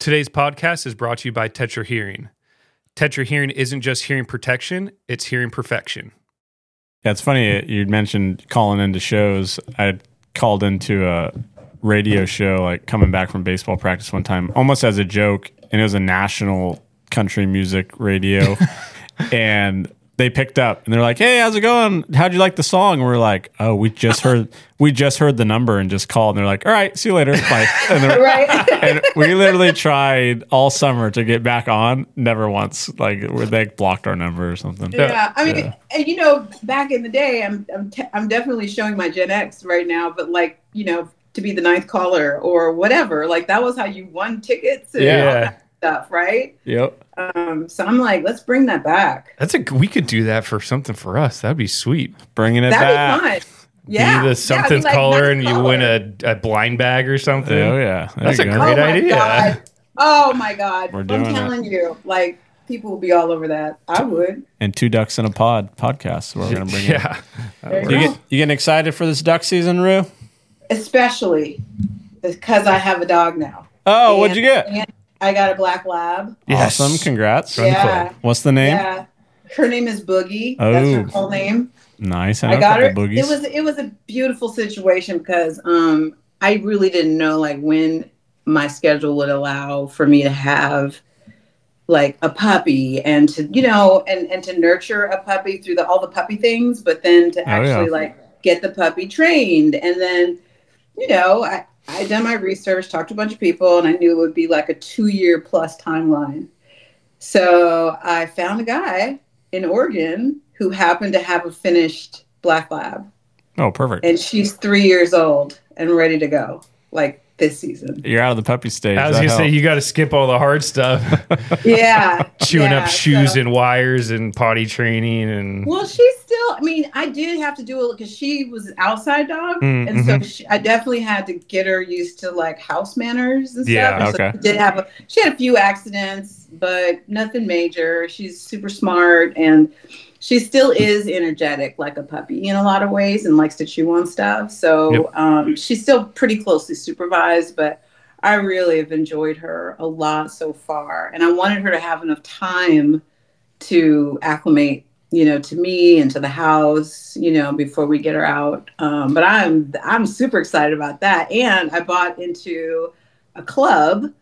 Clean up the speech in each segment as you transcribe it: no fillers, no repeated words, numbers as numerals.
Today's podcast is brought to you by Tetra Hearing. Tetra Hearing isn't just hearing protection, it's hearing perfection. Yeah, it's funny you mentioned calling into shows. I called into a radio show, like coming back from baseball practice one time, almost as a joke, and it was a national country music radio. And they picked up and they're like, "Hey, how's it going? How'd you like the song?" And we're like, "Oh, we just heard the number and just called." And they're like, "All right, see you later." Bye. And, and we literally tried all summer to get back on. Never once. Like they blocked our number or something. Yeah, I mean, and, you know, back in the day, I'm definitely showing my Gen X right now, but like, you know, to be the ninth caller or whatever, like that was how you won tickets and all that stuff, right? Yep. So I'm like, let's bring that back. We could do that for something for us. That'd be sweet. Bringing it back. That'd be fun. Yeah. Be the something caller and you win a blind bag or something. Oh yeah. That's a great idea. God. Oh my God. We're doing I'm telling you, like people will be all over that. I would. And Two Ducks in a Pod podcast. We're going to bring in. You getting excited for this duck season, Rue? Especially because I have a dog now. Oh, what'd you get? And I got a black lab. Yes. Awesome. Congrats. Yeah. What's the name? Yeah. Her name is Boogie. Oh. That's her full name. Nice. I got her. Boogies. It was a beautiful situation because I really didn't know like when my schedule would allow for me to have like a puppy and to, you know, and to nurture a puppy through all the puppy things, but then to actually like get the puppy trained. And then, you know, I done my research, talked to a bunch of people, and I knew it would be like a 2-year plus timeline. So I found a guy in Oregon who happened to have a finished black lab. Oh, perfect. And she's 3 years old and ready to go, like this season. You're out of the puppy stage. I was going to say, you got to skip all the hard stuff. Yeah. Chewing up shoes and wires and potty training. And well, she's still, I mean, I did have to do it because she was an outside dog. Mm-hmm. And so I definitely had to get her used to like house manners and stuff. Yeah, and okay. So she had a few accidents, but nothing major. She's super smart and she still is energetic like a puppy in a lot of ways and likes to chew on stuff. So she's still pretty closely supervised, but I really have enjoyed her a lot so far. And I wanted her to have enough time to acclimate, you know, to me and to the house, you know, before we get her out. But I'm super excited about that. And I bought into a club.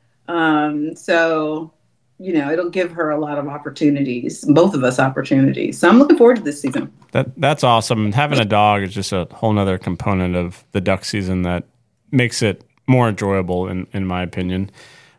So you know, it'll give her a lot of opportunities, both of us opportunities. So I'm looking forward to this season. That's awesome. Having a dog is just a whole nother component of the duck season that makes it more enjoyable, in my opinion.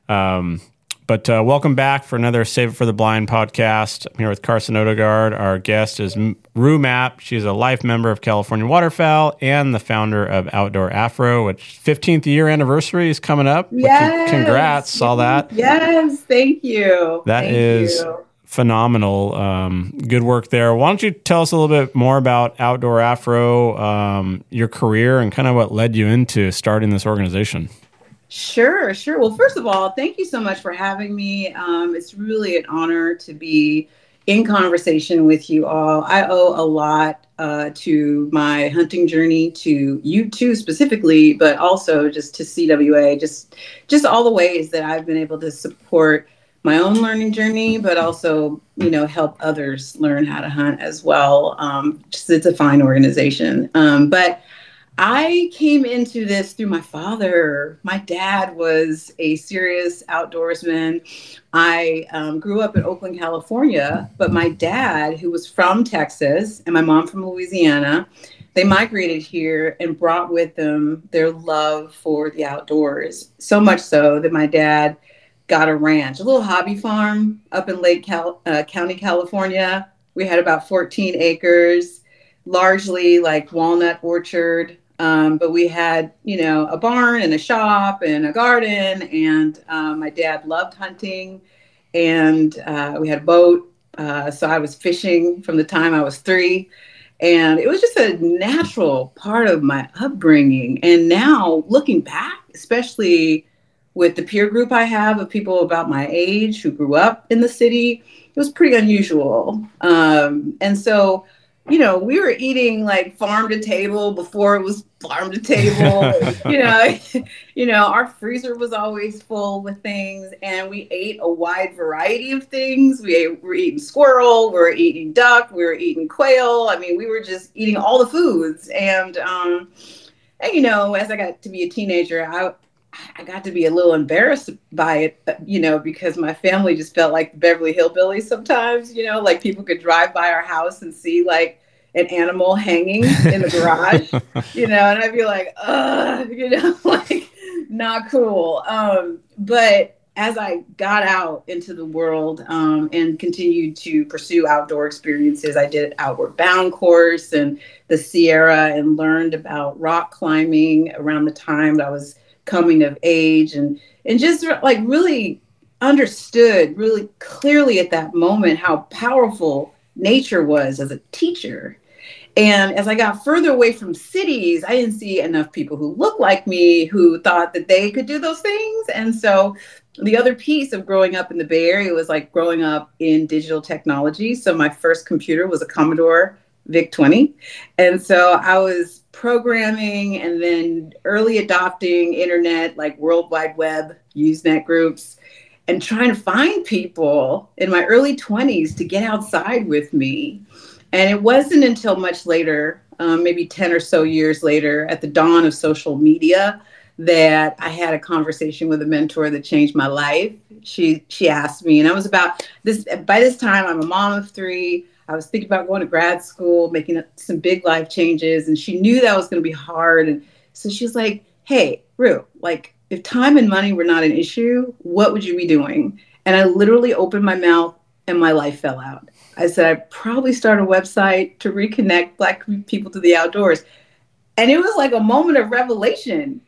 But welcome back for another Save It for the Blind podcast. I'm here with Carson Odegaard. Our guest is Rue Mapp. She's a life member of California Waterfowl and the founder of Outdoor Afro, which 15th year anniversary is coming up. Yes. Congrats. Saw that. Yes. Thank you. That is phenomenal. Good work there. Why don't you tell us a little bit more about Outdoor Afro, your career, and kind of what led you into starting this organization? Sure. Well, first of all, thank you so much for having me. It's really an honor to be in conversation with you all. I owe a lot to my hunting journey, to you too specifically, but also just to CWA, just all the ways that I've been able to support my own learning journey, but also, you know, help others learn how to hunt as well. It's a fine organization. But I came into this through my father. My dad was a serious outdoorsman. I grew up in Oakland, California, but my dad, who was from Texas, and my mom from Louisiana, they migrated here and brought with them their love for the outdoors. So much so that my dad got a ranch, a little hobby farm up in Lake County, California. We had about 14 acres, largely like walnut orchard. But we had, you know, a barn and a shop and a garden, and my dad loved hunting, and we had a boat. So I was fishing from the time I was 3, and it was just a natural part of my upbringing. And now looking back, especially with the peer group I have of people about my age who grew up in the city, it was pretty unusual. And so we were eating like farm to table before it was farm to table. Our freezer was always full with things, and we ate a wide variety of things. Were eating squirrel, we were eating duck, we were eating quail. I mean, we were just eating all the foods. And as I got to be a teenager, I got to be a little embarrassed by it, because my family just felt like the Beverly Hillbillies sometimes, like people could drive by our house and see like an animal hanging in the garage, and I'd be like, like not cool. But as I got out into the world and continued to pursue outdoor experiences, I did an Outward Bound course and the Sierra and learned about rock climbing around the time that I was coming of age, and just like really understood really clearly at that moment how powerful nature was as a teacher. And as I got further away from cities, I didn't see enough people who looked like me who thought that they could do those things. And so the other piece of growing up in the Bay Area was like growing up in digital technology. So my first computer was a Commodore VIC-20. And so I was programming and then early adopting internet, like World Wide Web, Usenet groups, and trying to find people in my early 20s to get outside with me. And it wasn't until much later, maybe 10 or so years later, at the dawn of social media, that I had a conversation with a mentor that changed my life. She asked me, and I was about this, by this time, I'm a mom of 3. I was thinking about going to grad school, making some big life changes. And she knew that was going to be hard. And so she was like, hey, Rue, like if time and money were not an issue, what would you be doing? And I literally opened my mouth and my life fell out. I said, I'd probably start a website to reconnect Black people to the outdoors. And it was like a moment of revelation.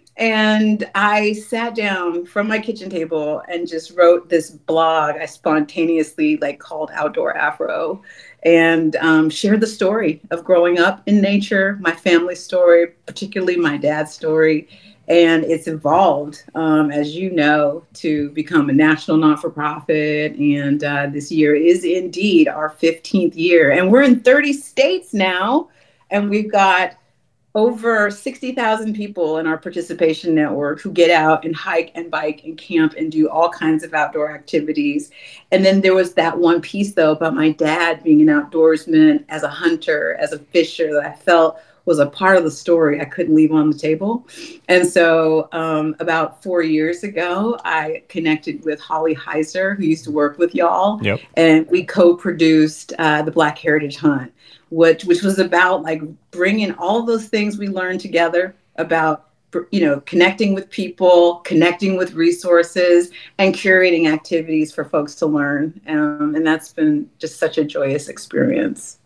And I sat down from my kitchen table and just wrote this blog I spontaneously called Outdoor Afro, and shared the story of growing up in nature, my family's story, particularly my dad's story. And it's evolved, as you know, to become a national not-for-profit. And this year is indeed our 15th year. And we're in 30 states now. And we've got over 60,000 people in our participation network who get out and hike and bike and camp and do all kinds of outdoor activities. And then there was that one piece, though, about my dad being an outdoorsman, as a hunter, as a fisher, that I felt was a part of the story I couldn't leave on the table. And so about 4 years ago, I connected with Holly Heiser, who used to work with y'all. Yep. And we co-produced the Black Heritage Hunt, which was about bringing all those things we learned together about, connecting with people, connecting with resources, and curating activities for folks to learn. And that's been just such a joyous experience.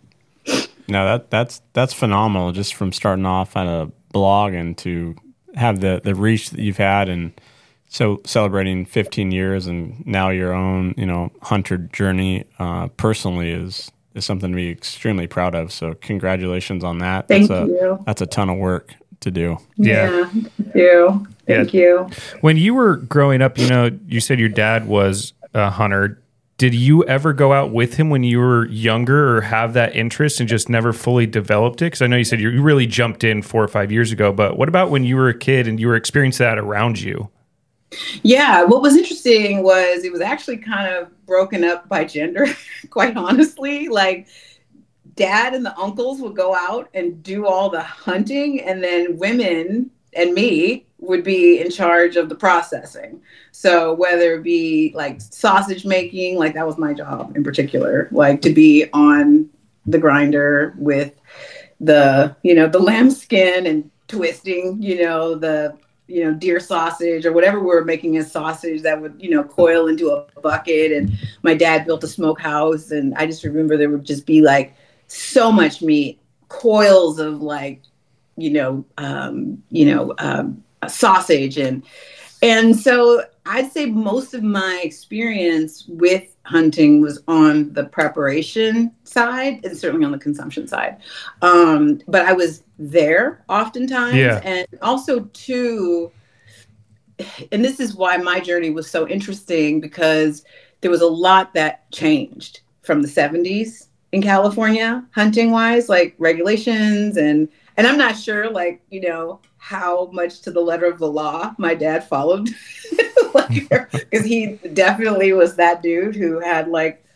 No, that's phenomenal. Just from starting off on a blog and to have the reach that you've had, and so celebrating 15 years and now your own, hunter journey personally is something to be extremely proud of. So congratulations on that. Thank you. That's a ton of work to do. Yeah. Thank you. Thank you. When you were growing up, you said your dad was a hunter. Did you ever go out with him when you were younger, or have that interest and just never fully developed it? Because I know you said you really jumped in 4 or 5 years ago, but what about when you were a kid and you were experiencing that around you? Yeah, what was interesting was it was actually kind of broken up by gender, quite honestly. Dad and the uncles would go out and do all the hunting, and then women and me would be in charge of the processing. So whether it be sausage making, that was my job in particular, to be on the grinder with the lamb skin and twisting, the deer sausage or whatever we were making as sausage that would, coil into a bucket. And my dad built a smokehouse, and I just remember there would just be so much meat, coils of sausage. And so I'd say most of my experience with hunting was on the preparation side and certainly on the consumption side. But I was there oftentimes. Yeah. And also too, and this is why my journey was so interesting, because there was a lot that changed from the 70s in California, hunting wise, like regulations and I'm not sure, like, how much to the letter of the law my dad followed, like, because he definitely was that dude who had like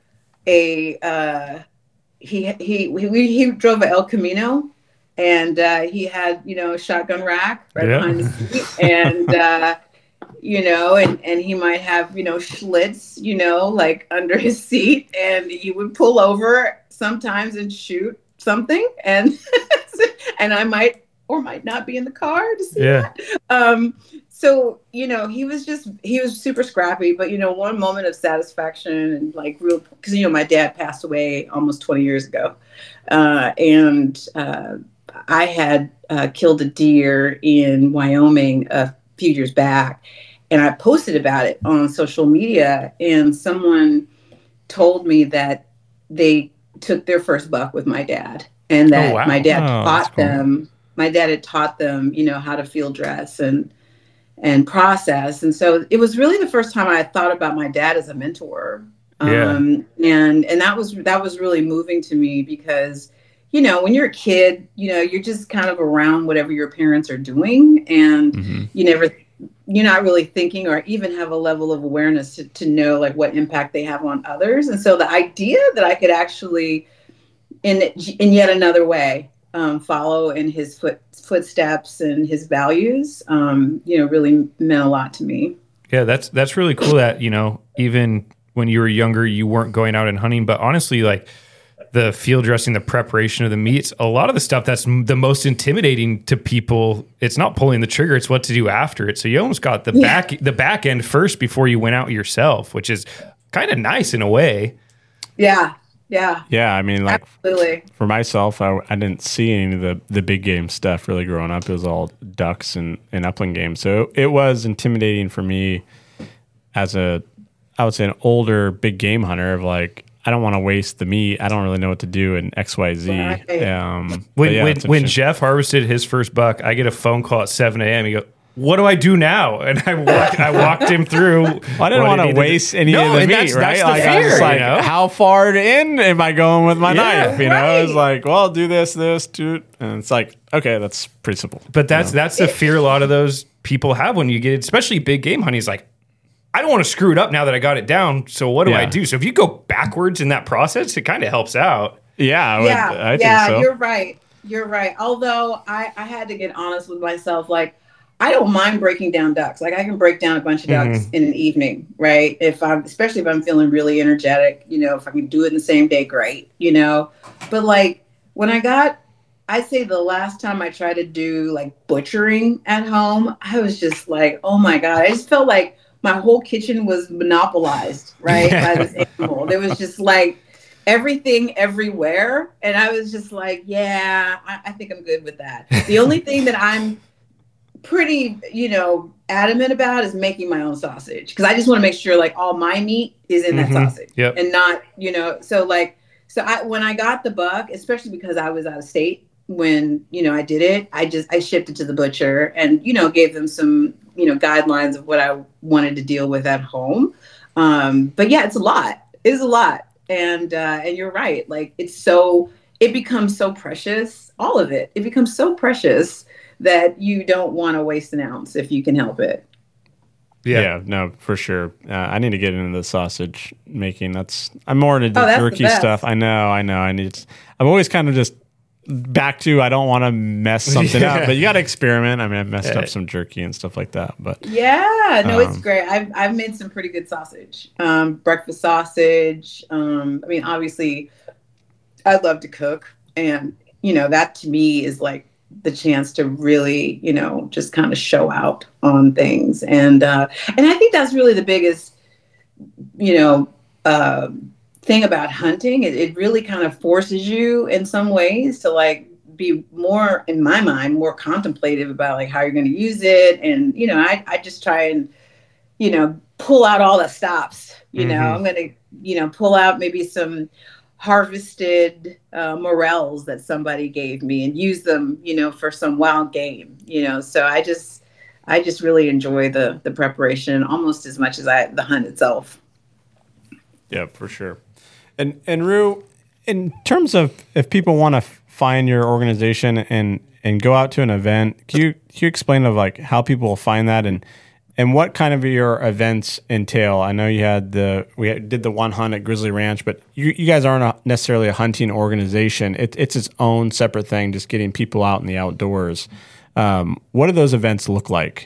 he drove a El Camino, and he had a shotgun rack right behind the seat, and and he might have Schlitz like under his seat, and he would pull over sometimes and shoot something, and and I might or might not be in the car to see that. So he was super scrappy, but one moment of satisfaction and like real, because my dad passed away almost 20 years ago, and I had killed a deer in Wyoming a few years back, and I posted about it on social media, and someone told me that they took their first buck with my dad, and that my dad taught them. My dad had taught them, how to field dress and process, and so it was really the first time I thought about my dad as a mentor. And that was really moving to me, because when you're a kid, you're just kind of around whatever your parents are doing, and you're not really thinking or even have a level of awareness to know like what impact they have on others. And so the idea that I could actually, in yet another way, follow in his footsteps and his values, really meant a lot to me. Yeah, that's really cool that, even when you were younger, you weren't going out and hunting, but honestly, like the field dressing, the preparation of the meats, a lot of the stuff that's the most intimidating to people, it's not pulling the trigger, it's what to do after it. So you almost got the back end first before you went out yourself, which is kind of nice in a way. Yeah. Yeah, I mean, like, absolutely. For myself, I didn't see any of the big game stuff really growing up. It was all ducks and upland game. So it was intimidating for me as I would say, an older big game hunter of like, I don't want to waste the meat. I don't really know what to do in XYZ. Right. When Jeff harvested his first buck, I get a phone call at 7 a.m. He goes, "What do I do now?" And I walked him through. Well, I didn't want to waste any of the meat, right? That's the fear, I was like, how far in am I going with my knife? Right. It's like, well, do this, and it's like, okay, that's pretty simple. But that's the fear a lot of those people have when you get, especially big game hunting. Is like, I don't want to screw it up now that I got it down. So what do I do? So if you go backwards in that process, it kind of helps out. I think so. You're right. Although I had to get honest with myself, like, I don't mind breaking down ducks. Like, I can break down a bunch of ducks in an evening, right? Especially if I'm feeling really energetic, if I can do it in the same day, great, But like when I'd say the last time I tried to do like butchering at home, I was just like, oh my God, I just felt like my whole kitchen was monopolized, right? By this animal. There was just like everything everywhere. And I was just like, yeah, I think I'm good with that. The only thing that I'm pretty, adamant about is making my own sausage, because I just want to make sure like all my meat is in that sausage and not, when I got the buck, especially because I was out of state when, I did it, I shipped it to the butcher and, gave them some, guidelines of what I wanted to deal with at home. But yeah, it's a lot. It is a lot. And you're right. Like it becomes so precious, all of it. It becomes so precious that you don't want to waste an ounce if you can help it. Yeah, no, for sure. I need to get into the sausage making. I'm more into the jerky stuff. I know. I'm always kind of just back to, I don't want to mess something up, but you got to experiment. I mean, I messed up some jerky and stuff like that, but it's great. I've made some pretty good sausage, breakfast sausage. I mean, obviously I love to cook, and that to me is like the chance to really, just kind of show out on things. And I think that's really the biggest, thing about hunting. It really kind of forces you in some ways to like be more, in my mind, more contemplative about like how you're going to use it. And, I just try and, pull out all the stops, I'm going to, pull out maybe some harvested morels that somebody gave me and use them, for some wild game, so I just really enjoy the preparation almost as much as the hunt itself. Yeah, for sure. And Rue, in terms of if people want to find your organization and go out to an event, can you explain of like how people will find that and what kind of your events entail? I know you had did the one hunt at Grizzly Ranch, but you guys aren't necessarily a hunting organization. It's its own separate thing, just getting people out in the outdoors. What do those events look like?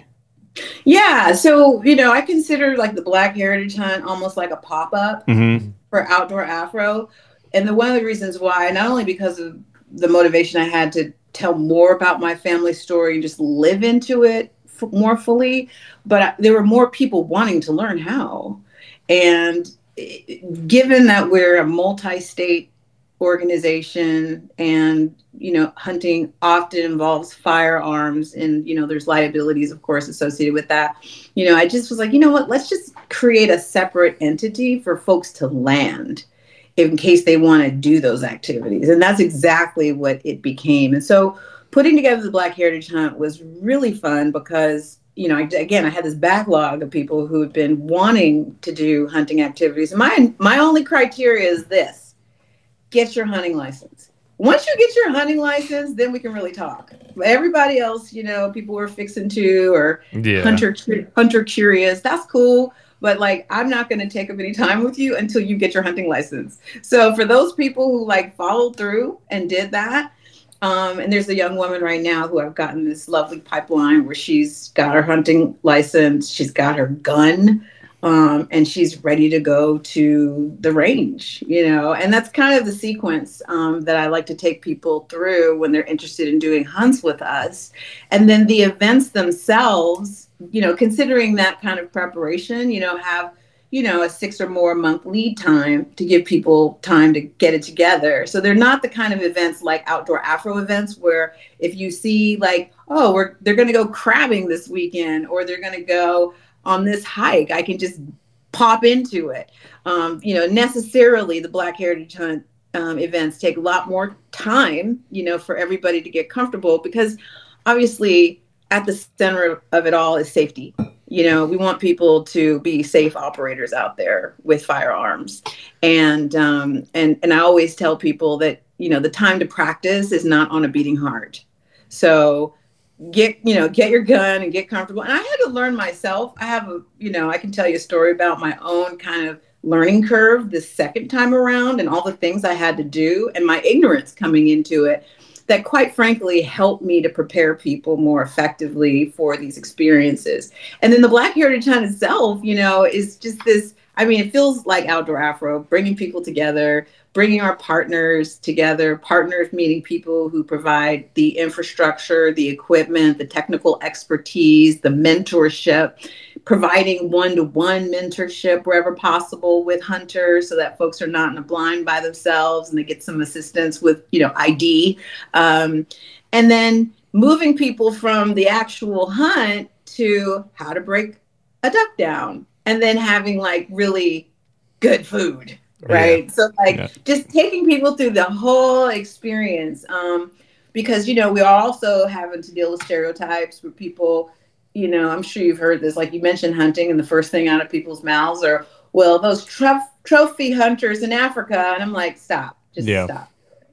Yeah, so I consider like the Black Heritage Hunt almost like a pop-up for Outdoor Afro, and one of the reasons why, not only because of the motivation I had to tell more about my family story and just live into it more fully, but there were more people wanting to learn how. And given that we're a multi-state organization and, hunting often involves firearms and, there's liabilities, of course, associated with that, I just was like, you know what, let's just create a separate entity for folks to land in case they want to do those activities. And that's exactly what it became. And so putting together the Black Heritage Hunt was really fun because, I had this backlog of people who had been wanting to do hunting activities. My only criteria is this: get your hunting license. Once you get your hunting license, then we can really talk. Everybody else, people were fixing to or hunter curious. That's cool. But I'm not going to take up any time with you until you get your hunting license. So for those people who followed through and did that, and there's a young woman right now who I've gotten this lovely pipeline where she's got her hunting license, she's got her gun, and she's ready to go to the range, and that's kind of the sequence that I like to take people through when they're interested in doing hunts with us. And then the events themselves, considering that kind of preparation, have a 6 or more month lead time to give people time to get it together. So they're not the kind of events like Outdoor Afro events where if you see they're going to go crabbing this weekend or they're going to go on this hike, I can just pop into it. Necessarily the Black Heritage Hunt events take a lot more time, for everybody to get comfortable because obviously at the center of it all is safety. We want people to be safe operators out there with firearms. And I always tell people that, the time to practice is not on a beating heart. So get your gun and get comfortable. And I had to learn myself. I have I can tell you a story about my own kind of learning curve the second time around and all the things I had to do and my ignorance coming into it that quite frankly helped me to prepare people more effectively for these experiences. And then the Black Heritage Hunt itself, is just this, it feels like Outdoor Afro, bringing people together, bringing our partners together, partners meeting people who provide the infrastructure, the equipment, the technical expertise, the mentorship, providing one-to-one mentorship wherever possible with hunters so that folks are not in a blind by themselves and they get some assistance with, ID. And then moving people from the actual hunt to how to break a duck down and then having really good food, right? Yeah. So just taking people through the whole experience because, we are also having to deal with stereotypes where people, I'm sure you've heard this, like you mentioned hunting and the first thing out of people's mouths are, well, those trophy hunters in Africa. And I'm like, stop, stop.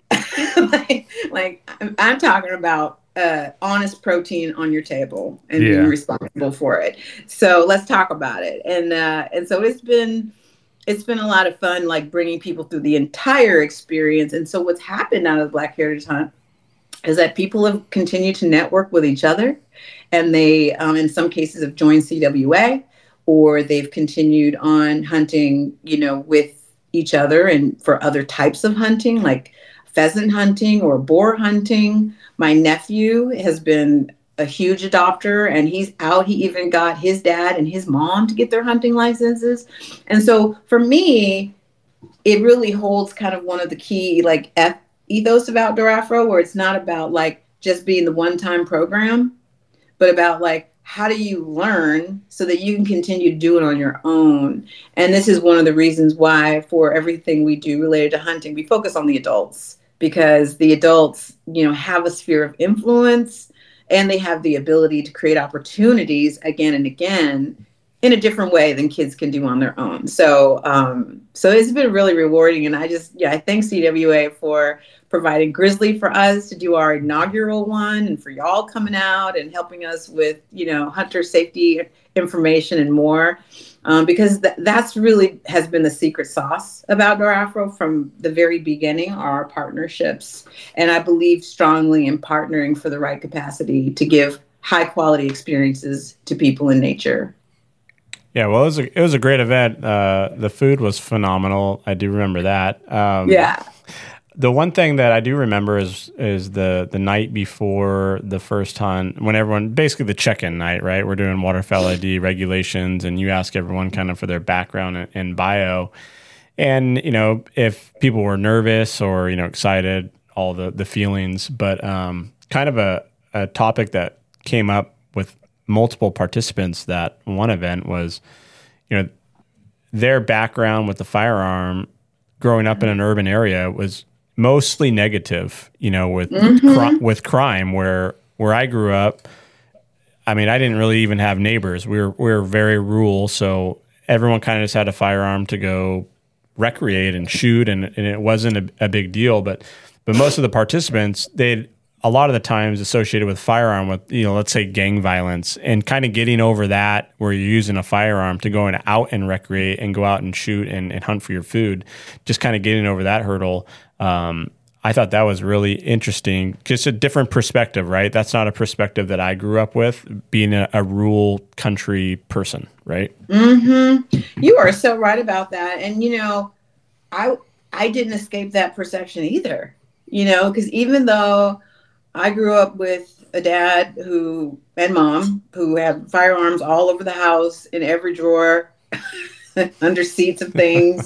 I'm talking about honest protein on your table and being responsible for it. So let's talk about it. And so it's been a lot of fun, bringing people through the entire experience. And so what's happened out of the Black Heritage Hunt is that people have continued to network with each other. And they, in some cases, have joined CWA, or they've continued on hunting, with each other and for other types of hunting, like pheasant hunting or boar hunting. My nephew has been a huge adopter, and he's out. He even got his dad and his mom to get their hunting licenses. And so for me, it really holds kind of one of the key ethos of Outdoor Afro, where it's not about just being the one-time program, but about how do you learn so that you can continue to do it on your own. And this is one of the reasons why for everything we do related to hunting, we focus on the adults, because the adults, have a sphere of influence and they have the ability to create opportunities again and again in a different way than kids can do on their own. So, so it's been really rewarding. And I thank CWA for providing Grizzly for us to do our inaugural one, and for y'all coming out and helping us with, hunter safety information and more. Because that's really has been the secret sauce about Afro from the very beginning, are our partnerships. And I believe strongly in partnering for the right capacity to give high quality experiences to people in nature. Yeah, well, it was a great event. The food was phenomenal. I do remember that. Yeah. The one thing that I do remember is the night before the first hunt, when everyone, basically the check-in night, right? We're doing waterfowl ID regulations, and you ask everyone kind of for their background and bio. And, if people were nervous or, excited, all the feelings. But kind of a topic that came up with multiple participants that one event was, their background with the firearm growing up in an urban area was mostly negative, with crime. Where I grew up, I mean, I didn't really even have neighbors. We were very rural, so everyone kind of just had a firearm to go recreate and shoot, and it wasn't a big deal. But most of the participants, they'd a lot of the times associated with firearm with, let's say gang violence, and kind of getting over that where you're using a firearm to go out and recreate and go out and shoot and hunt for your food, just kind of getting over that hurdle. I thought that was really interesting. Just a different perspective, right? That's not a perspective that I grew up with, being a rural country person, right? Mm-hmm. You are so right about that. And, I didn't escape that perception either, because even though I grew up with a dad and mom who had firearms all over the house, in every drawer, under seats of things,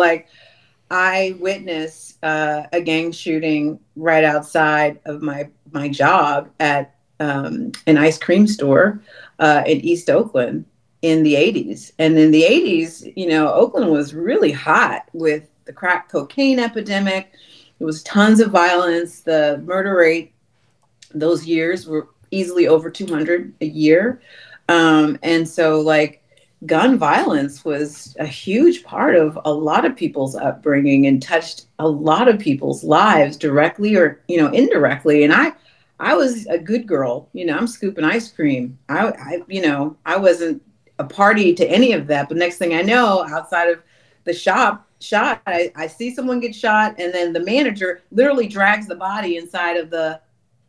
I witnessed a gang shooting right outside of my job at an ice cream store in East Oakland in the 80s. And in the 80s, Oakland was really hot with the crack cocaine epidemic. There was tons of violence. The murder rate those years were easily over 200 a year. And so gun violence was a huge part of a lot of people's upbringing and touched a lot of people's lives directly or, indirectly. And I was a good girl, I'm scooping ice cream. I wasn't a party to any of that. But next thing I know, outside of the shot, I see someone get shot, and then the manager literally drags the body inside of the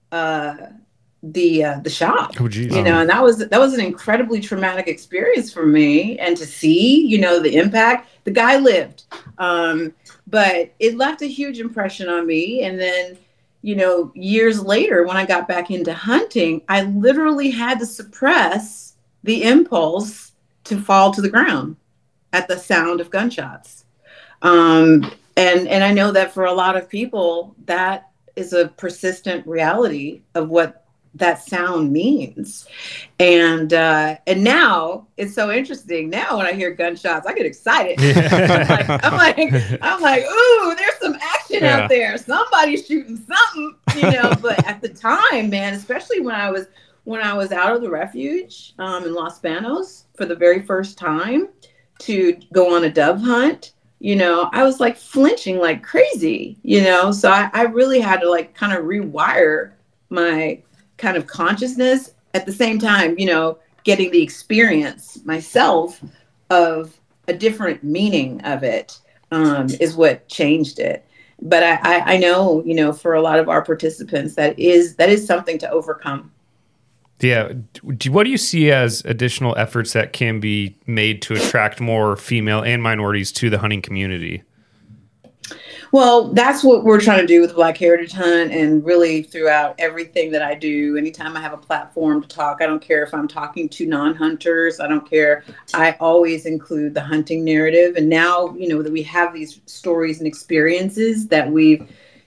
shop. Oh, geez. And that was an incredibly traumatic experience for me. And to see, the impact, the guy lived, but it left a huge impression on me. And then, years later, when I got back into hunting, I literally had to suppress the impulse to fall to the ground at the sound of gunshots. And I know that for a lot of people, that is a persistent reality of what that sound means. And now it's so interesting. Now when I hear gunshots, I get excited. Yeah. I'm like, ooh, there's some action out there. Somebody's shooting something, but at the time, man, especially when I was out of the refuge in Los Banos for the very first time to go on a dove hunt, I was flinching like crazy, so I really had to kind of rewire my kind of consciousness at the same time, getting the experience myself of a different meaning of it is what changed it. But I know, for a lot of our participants, that is something to overcome. Yeah. What do you see as additional efforts that can be made to attract more female and minorities to the hunting community? Well, that's what we're trying to do with Black Heritage Hunt, and really throughout everything that I do. Anytime I have a platform to talk, I don't care if I'm talking to non-hunters. I don't care. I always include the hunting narrative. And now, that we have these stories and experiences that we've,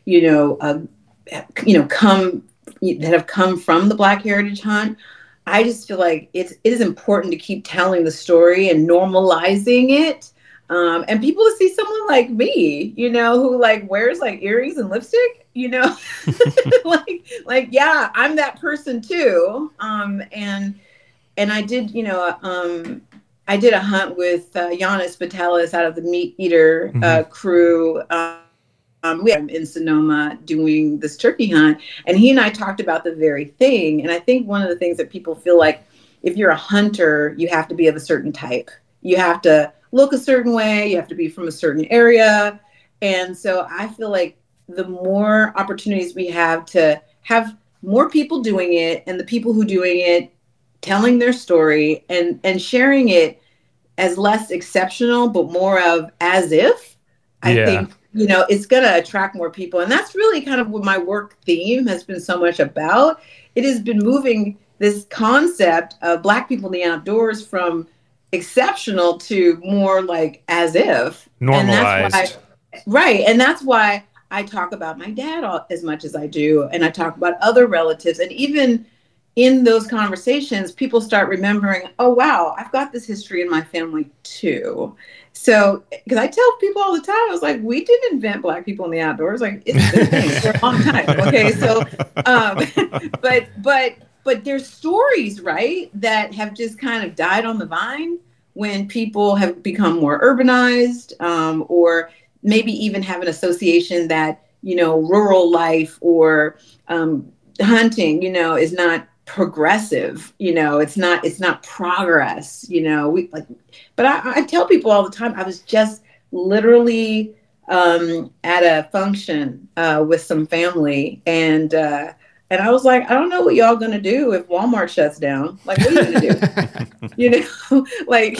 that have come from the Black Heritage Hunt, I just feel like it is important to keep telling the story and normalizing it. And people to see someone like me, who wears earrings and lipstick, yeah, I'm that person too. And I did, I did a hunt with Giannis Vitalis out of the Meat Eater crew. We had him in Sonoma doing this turkey hunt, and he and I talked about the very thing. And I think one of the things that people feel like, if you're a hunter, you have to be of a certain type. You have to look a certain way. You have to be from a certain area. And so I feel like the more opportunities we have to have more people doing it, and the people who doing it telling their story and sharing it as less exceptional, but more of as if, I think, it's going to attract more people. And that's really kind of what my work theme has been so much about. It has been moving this concept of Black people in the outdoors from exceptional to more like as if. Normalized. And that's why I talk about my dad as much as I do. And I talk about other relatives. And even in those conversations, people start remembering, oh, wow, I've got this history in my family too. So, because I tell people all the time, I was like, we didn't invent Black people in the outdoors. Like, it's been a thing for a long time. Okay, so, but there's stories, right, that have just kind of died on the vine when people have become more urbanized, or maybe even have an association that, rural life or hunting, is not progressive, it's not progress, but I tell people all the time, I was just literally at a function with some family, and I was like, I don't know what y'all gonna do if Walmart shuts down. Like, what are you gonna do? like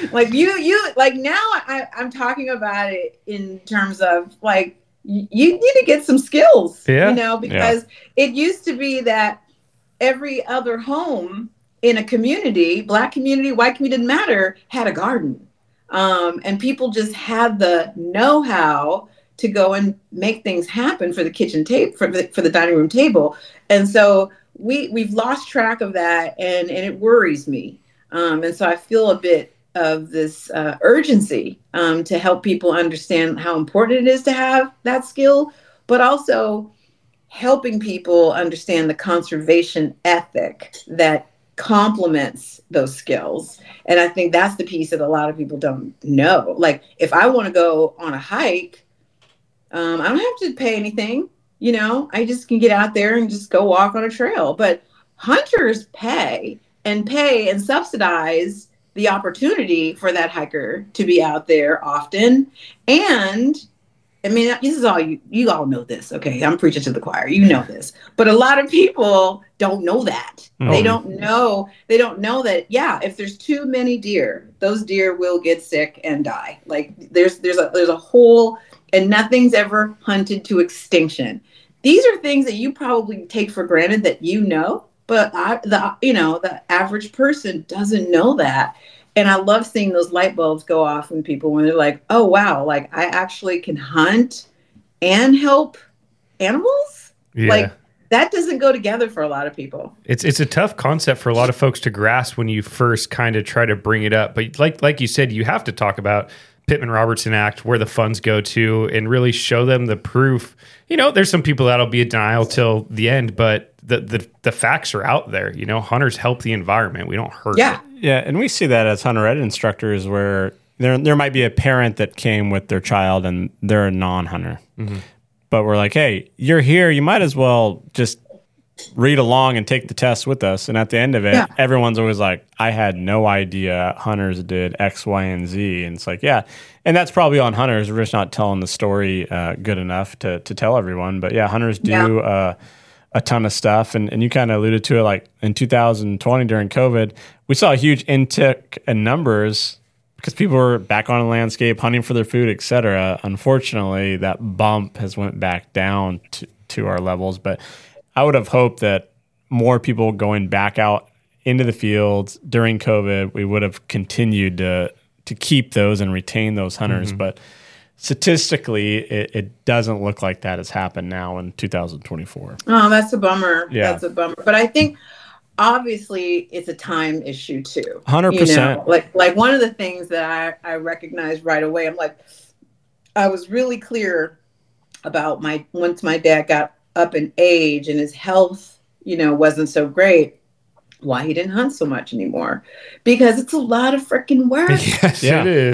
you like now I'm talking about it in terms of like, you need to get some skills, because it used to be that every other home in a community, Black community, white community, didn't matter, had a garden. And people just had the know-how to go and make things happen for the kitchen table, for the dining room table. And so we've lost track of that, and it worries me. And so I feel a bit of this urgency to help people understand how important it is to have that skill, but also helping people understand the conservation ethic that complements those skills. And I think that's the piece that a lot of people don't know. Like, if I want to go on a hike, I don't have to pay anything. I just can get out there and just go walk on a trail. But hunters pay and subsidize the opportunity for that hiker to be out there often. And I mean, this is all you all know this. Okay, I'm preaching to the choir. You know this, but a lot of people don't know that. They don't know that. Yeah, if there's too many deer, those deer will get sick and die. Like, there's a whole, and nothing's ever hunted to extinction. These are things that you probably take for granted that but the average person doesn't know that. And I love seeing those light bulbs go off when they're like, oh, wow, like, I actually can hunt and help animals. Yeah. Like, that doesn't go together for a lot of people. It's a tough concept for a lot of folks to grasp when you first kind of try to bring it up. But like you said, you have to talk about Pittman-Robertson Act, where the funds go to, and really show them the proof. There's some people that'll be in denial till the end, but the facts are out there. Hunters help the environment. We don't hurt it. Yeah, and we see that as hunter ed instructors, where there might be a parent that came with their child and they're a non-hunter. Mm-hmm. But we're like, hey, you're here. You might as well just read along and take the test with us. And at the end of it, everyone's always like, I had no idea hunters did X, Y, and Z. And it's like, yeah. And that's probably on hunters. We're just not telling the story good enough to tell everyone. But yeah, hunters do a ton of stuff. And you kind of alluded to it, like in 2020 during COVID, we saw a huge intick in numbers because people were back on the landscape, hunting for their food, et cetera. Unfortunately, that bump has went back down to our levels. But I would have hoped that more people going back out into the fields during COVID, we would have continued to keep those and retain those hunters. Mm-hmm. But statistically, it doesn't look like that has happened now in 2024. Oh, that's a bummer. Yeah. That's a bummer. But I think obviously it's a time issue too. 100%. Like one of the things that I recognized right away, I'm like, I was really clear about once my dad got up in age and his health, wasn't so great, why he didn't hunt so much anymore, because it's a lot of freaking work. Yes, Yeah. it is.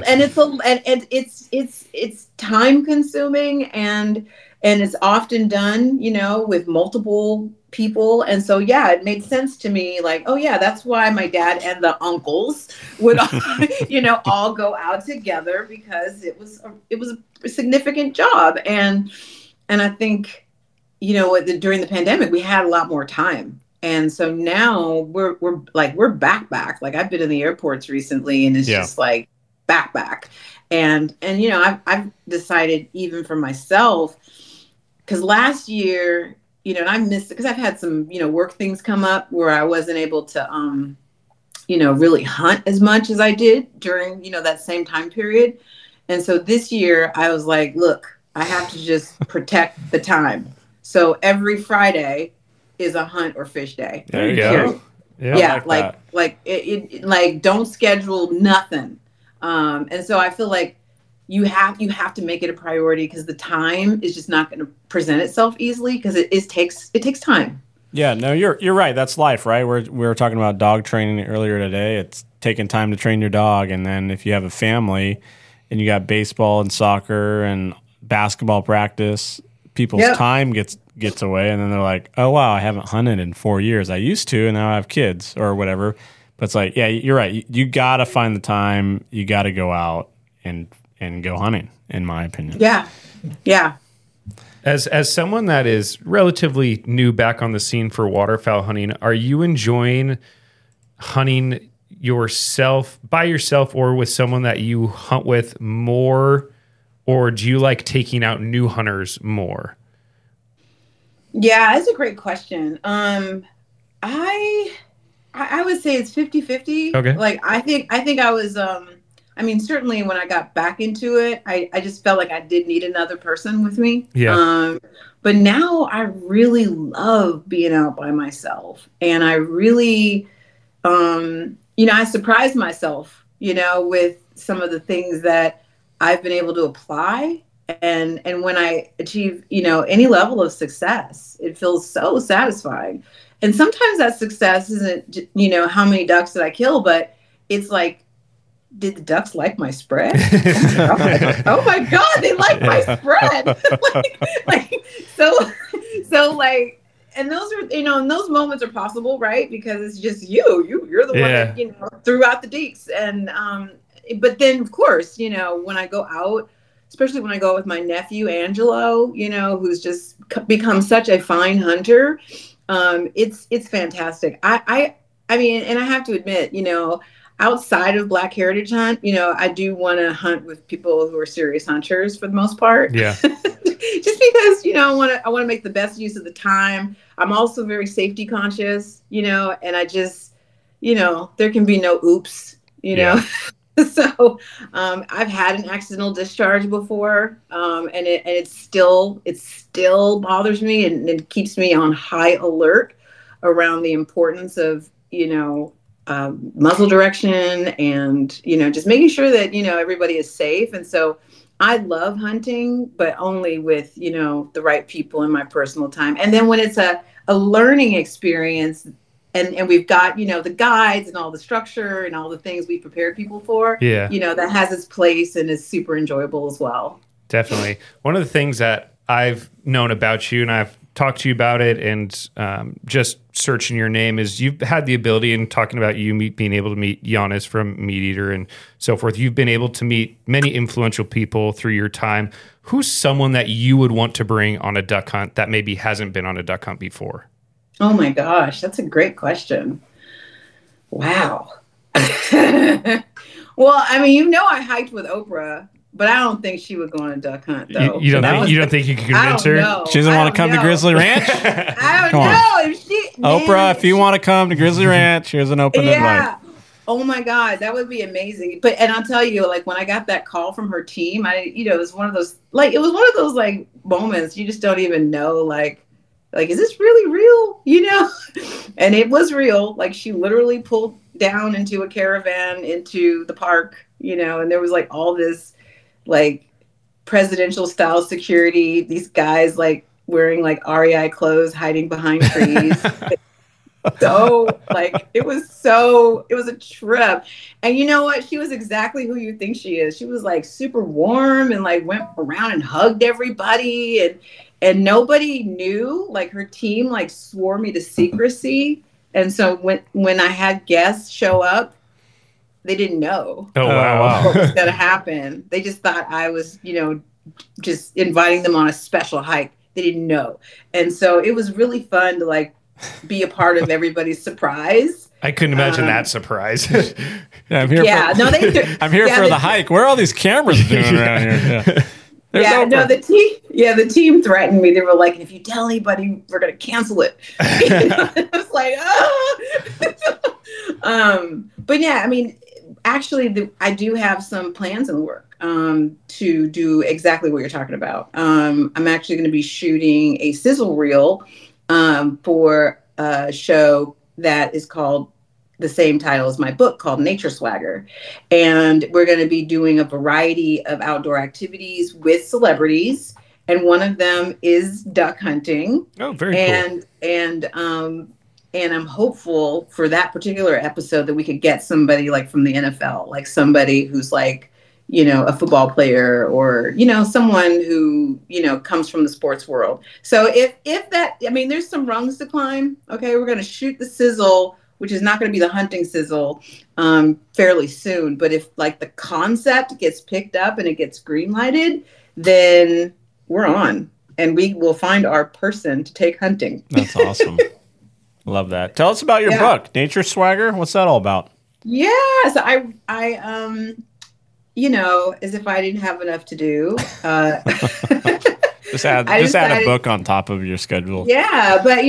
It's time consuming, and it's often done, with multiple people. And so, yeah, it made sense to me, like, oh yeah, that's why my dad and the uncles would, all go out together, because it was a significant job. And I think, during the pandemic, we had a lot more time. And so now we're back. Like, I've been in the airports recently, and it's just like back. And I've decided, even for myself, because last year, and I missed it because I've had some, work things come up where I wasn't able to, really hunt as much as I did during, that same time period. And so this year I was like, look, I have to just protect the time. So every Friday is a hunt or fish day. There you go. Yeah. Like don't schedule nothing. And so I feel like you have to make it a priority, because the time is just not going to present itself easily, because it takes time. Yeah, no, you're right. That's life, right? We were talking about dog training earlier today. It's taking time to train your dog, and then if you have a family and you got baseball and soccer and basketball practice, people's time gets away, and then they're like, "Oh wow, I haven't hunted in 4 years. I used to, and now I have kids or whatever." But it's like, yeah, you're right. You got to find the time. You got to go out and go hunting, in my opinion. Yeah. As someone that is relatively new back on the scene for waterfowl hunting, are you enjoying hunting by yourself or with someone that you hunt with more, or do you like taking out new hunters more? Yeah, that's a great question. I would say it's 50-50. Okay. Like, I think I was, certainly when I got back into it, I just felt like I did need another person with me. Yeah. But now I really love being out by myself. And I really, I surprised myself, with some of the things that I've been able to apply. And when I achieve, any level of success, it feels so satisfying. And sometimes that success isn't, how many ducks did I kill, but it's like, did the ducks like my spread? Oh my God, they like my spread. So and those are, and those moments are possible, right? Because it's just you're the one that, threw out the deeks. And, but then of course, when I go out, especially when I go with my nephew, Angelo, who's just become such a fine hunter. It's fantastic. I mean, and I have to admit, outside of Black Heritage Hunt, I do want to hunt with people who are serious hunters for the most part. Yeah. Just because, I want to make the best use of the time. I'm also very safety conscious, and I just, there can be no oops, So I've had an accidental discharge before, and it still bothers me, and it keeps me on high alert around the importance of, muzzle direction and, just making sure that, everybody is safe. And so I love hunting, but only with, the right people in my personal time. And then when it's a learning experience, and we've got, the guides and all the structure and all the things we prepared people for, that has its place and is super enjoyable as well. Definitely. One of the things that I've known about you, and I've talked to you about it, and just searching your name, is you've had the ability, and talking about you being able to meet Giannis from Meat Eater and so forth. You've been able to meet many influential people through your time. Who's someone that you would want to bring on a duck hunt that maybe hasn't been on a duck hunt before? Oh my gosh, that's a great question. Wow. Well, I hiked with Oprah, but I don't think she would go on a duck hunt, though. You don't think you could convince her? Know. She doesn't want to come to Grizzly Ranch? I don't know. Oprah, if you want to come to Grizzly Ranch, here's an open invite. Oh my God, that would be amazing. And I'll tell you, like, when I got that call from her team, it was one of those moments you just don't even know, like, is this really real? And it was real. Like, she literally pulled down into a caravan into the park, and there was like all this like presidential style security, these guys like wearing like REI clothes, hiding behind trees. so like it was a trip. And you know what? She was exactly who you think she is. She was like super warm and like went around and hugged everybody, and nobody knew. Like her team like swore me to secrecy. And so when I had guests show up, they didn't know Oh wow. what was gonna happen. They just thought I was, just inviting them on a special hike. They didn't know. And so it was really fun to like be a part of everybody's surprise. I couldn't imagine that surprise. Yeah, I'm here. Yeah, for, no, I'm here for the hike. Where are all these cameras doing around here? Yeah. The team threatened me. They were like, if you tell anybody, we're gonna cancel it. I was like, but yeah, I mean, actually, I do have some plans in the work to do exactly what you're talking about. I'm actually going to be shooting a sizzle reel for a show that is called the same title as my book, called Nature Swagger. And we're going to be doing a variety of outdoor activities with celebrities. And one of them is duck hunting. Oh, very cool. And I'm hopeful for that particular episode that we could get somebody like from the NFL, like somebody who's like, a football player or, someone who, comes from the sports world. So if that, I mean, there's some rungs to climb. Okay. We're going to shoot the sizzle, which is not going to be the hunting sizzle, fairly soon. But if like the concept gets picked up and it gets green lighted, then we're on and we will find our person to take hunting. That's awesome. Love that. Tell us about your book, Nature Swagger. What's that all about? Yeah. So I as if I didn't have enough to do. Just add a book on top of your schedule. Yeah, but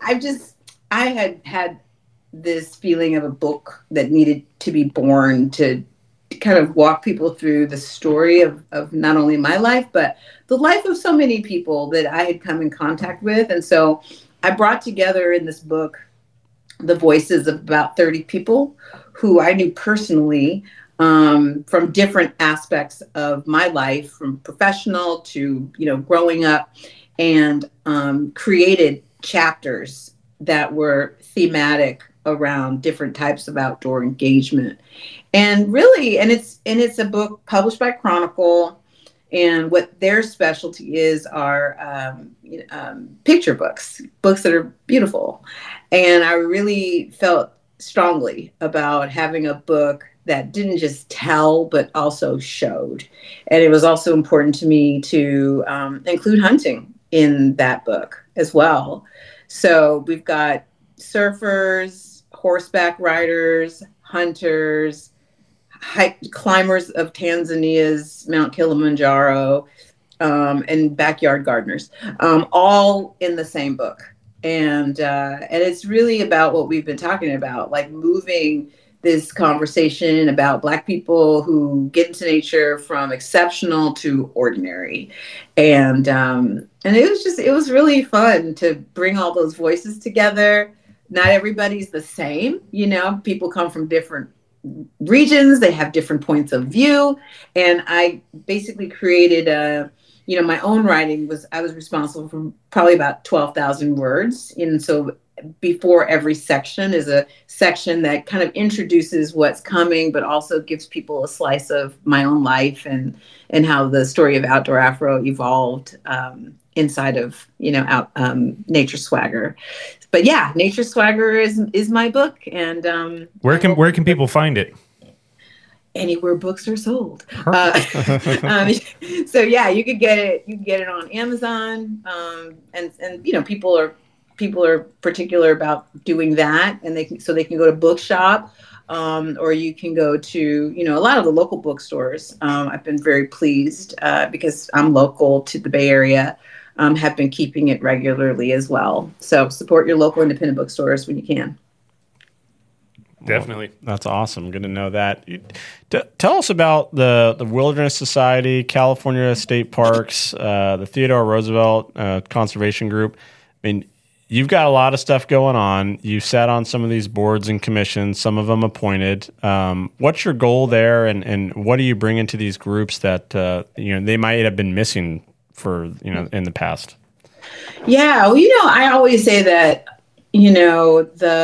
I had this feeling of a book that needed to be born to kind of walk people through the story of not only my life, but the life of so many people that I had come in contact with. And so I brought together in this book the voices of about 30 people who I knew personally, from different aspects of my life, from professional to, growing up, and created chapters that were thematic around different types of outdoor engagement. And really, and it's a book published by Chronicle, and what their specialty is are picture books that are beautiful. And I really felt strongly about having a book that didn't just tell, but also showed. And it was also important to me to include hunting in that book as well. So we've got surfers, horseback riders, hunters, climbers of Tanzania's Mount Kilimanjaro, and backyard gardeners, all in the same book. And it's really about what we've been talking about, like moving this conversation about Black people who get into nature from exceptional to ordinary. And it was really fun to bring all those voices together. Not everybody's the same, people come from different regions, they have different points of view. And I basically created my own writing I was responsible for probably about 12,000 words. And so before every section is a section that kind of introduces what's coming, but also gives people a slice of my own life and how the story of Outdoor Afro evolved inside of Nature Swagger. But yeah, Nature Swagger is my book, and where can people find it? Anywhere books are sold. So yeah, you could get it. You can get it on Amazon, and people are particular about doing that, and they can go to Bookshop, or you can go to a lot of the local bookstores. I've been very pleased because I'm local to the Bay Area. Have been keeping it regularly as well. So support your local independent bookstores when you can. Definitely. Well, that's awesome. Good to know that. Tell us about the Wilderness Society, California State Parks, the Theodore Roosevelt Conservation Group. I mean, you've got a lot of stuff going on. You've sat on some of these boards and commissions, some of them appointed. What's your goal there, and what do you bring into these groups that they might have been missing for in the past? Yeah, well, I always say that you know,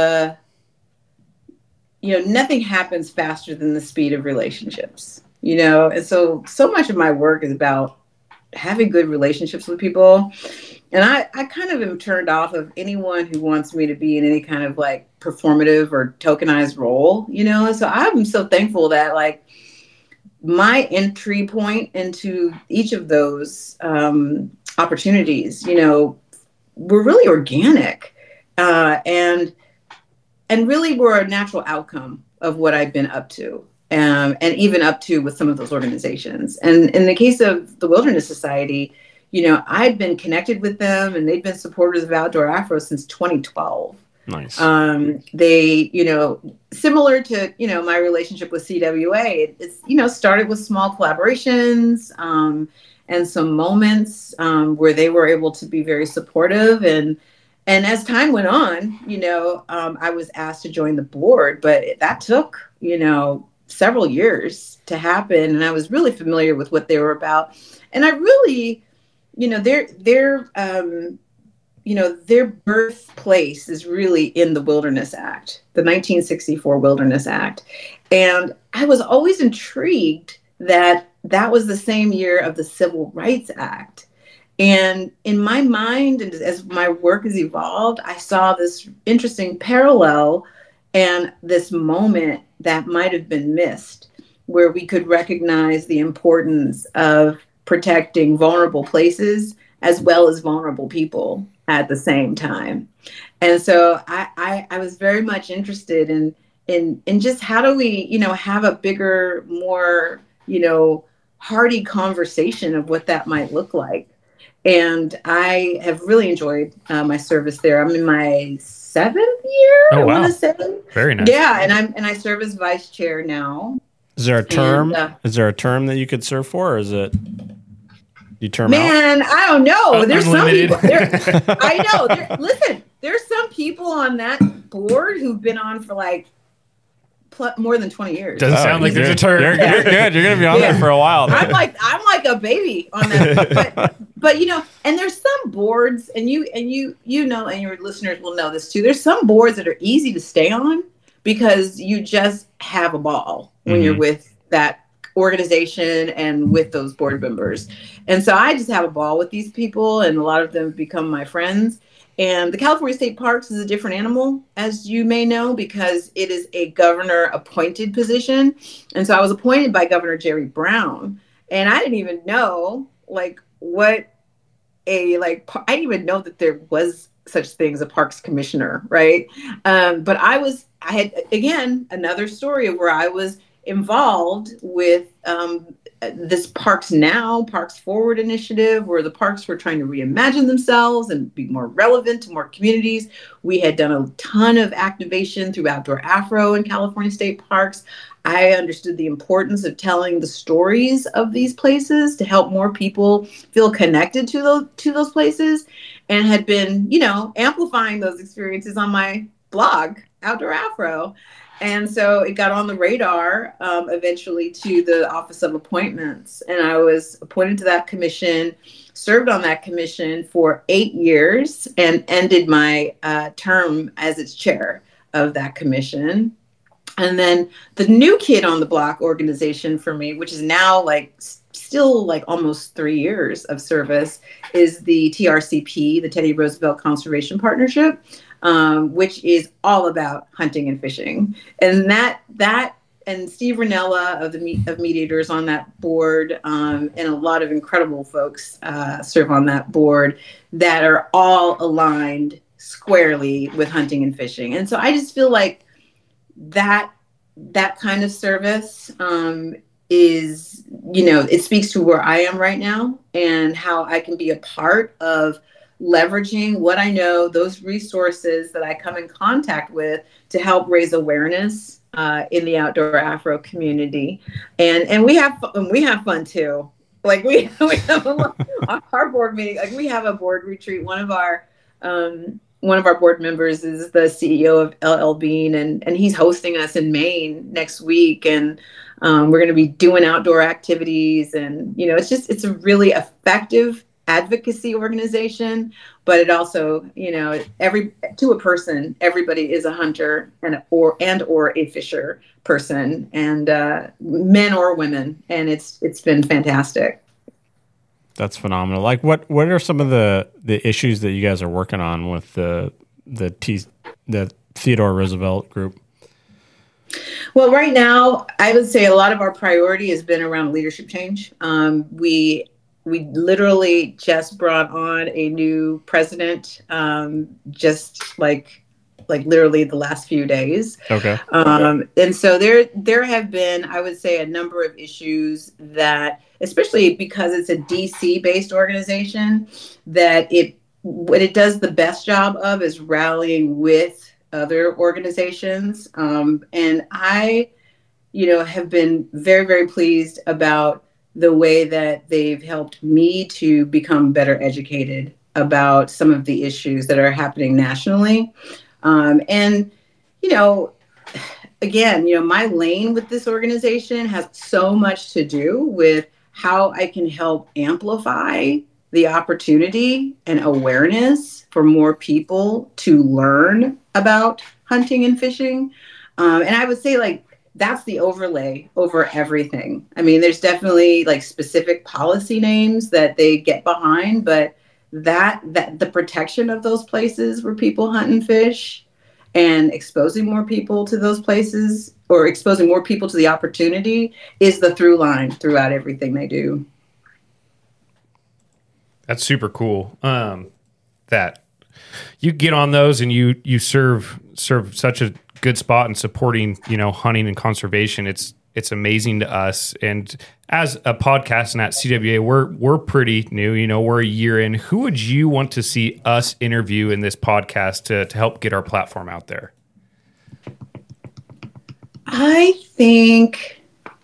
nothing happens faster than the speed of relationships, and so much of my work is about having good relationships with people. And I kind of am turned off of anyone who wants me to be in any kind of like performative or tokenized role, so I'm so thankful that like my entry point into each of those opportunities, were really organic, and really were a natural outcome of what I've been up to, and even up to with some of those organizations. And in the case of the Wilderness Society, I'd been connected with them, and they'd been supporters of Outdoor Afro since 2012. Nice. They, similar to, my relationship with CWA, it's, started with small collaborations, and some moments where they were able to be very supportive. And as time went on, I was asked to join the board, but that took, several years to happen. And I was really familiar with what they were about. And I really, their birthplace is really in the Wilderness Act, the 1964 Wilderness Act. And I was always intrigued that that was the same year of the Civil Rights Act. And in my mind, and as my work has evolved, I saw this interesting parallel and this moment that might have been missed, where we could recognize the importance of protecting vulnerable places as well as vulnerable people at the same time. And so I was very much interested in just how do we, have a bigger, more, hearty conversation of what that might look like. And I have really enjoyed my service there. I'm in my 7th year, I want to say. Very nice. Yeah, and I serve as vice chair now. Is there a term? Is there a term that you could serve for, or is it you term out? Man, I don't know. There's Unlimited. some people. I know. Listen, there's some people on that board who've been on for like more than 20 years. Doesn't sound like there's a term. You're good. You're gonna be on there for a while. I'm like a baby on that. But and there's some boards, and you and your listeners will know this too. There's some boards that are easy to stay on because you just have a ball when you're with that organization and with those board members. And so I just have a ball with these people, and a lot of them become my friends. And the California State Parks is a different animal, as you may know, because it is a governor appointed position. And so I was appointed by Governor Jerry Brown, and I didn't even know I didn't even know that there was such thing as a parks commissioner. Right. But I had, again, another story of where I was involved with this Parks Now, Parks Forward initiative, where the parks were trying to reimagine themselves and be more relevant to more communities. We had done a ton of activation through Outdoor Afro in California State Parks. I understood the importance of telling the stories of these places to help more people feel connected to those places, and had been, amplifying those experiences on my blog, Outdoor Afro. And so it got on the radar eventually to the Office of Appointments. And I was appointed to that commission, served on that commission for 8 years, and ended my term as its chair of that commission. And then the new kid on the block organization for me, which is now still almost 3 years of service, is the TRCP, the Teddy Roosevelt Conservation Partnership. Which is all about hunting and fishing, and that and Steve Ranella of Mediators on that board, and a lot of incredible folks serve on that board that are all aligned squarely with hunting and fishing. And so I just feel like that kind of service is, it speaks to where I am right now and how I can be a part of leveraging what I know, those resources that I come in contact with to help raise awareness in the Outdoor Afro community. And we have fun too. We have our board meeting, we have a board retreat. One of our board members is the CEO of LL Bean, and he's hosting us in Maine next week. And we're going to be doing outdoor activities, and it's a really effective advocacy organization, but it also, you know, to a person, everybody is a hunter or a fisher person, and men or women, and it's been fantastic. That's phenomenal. Like, what are some of the issues that you guys are working on with the Theodore Roosevelt group? Well, right now, I would say a lot of our priority has been around leadership change. We literally just brought on a new president, just like literally the last few days. Okay. And so there have been, I would say, a number of issues that, especially because it's a DC based organization, that what it does the best job of is rallying with other organizations. And I, have been very, very pleased about the way that they've helped me to become better educated about some of the issues that are happening nationally. And, again, my lane with this organization has so much to do with how I can help amplify the opportunity and awareness for more people to learn about hunting and fishing. And I would say that's the overlay over everything. I mean, there's definitely specific policy names that they get behind, but that the protection of those places where people hunt and fish and exposing more people to those places or exposing more people to the opportunity is the through line throughout everything they do. That's super cool. That you get on those and you serve such a good spot in supporting, hunting and conservation. It's amazing to us. And as a podcast and at CWA, we're pretty new, we're a year in. Who would you want to see us interview in this podcast to help get our platform out there? I think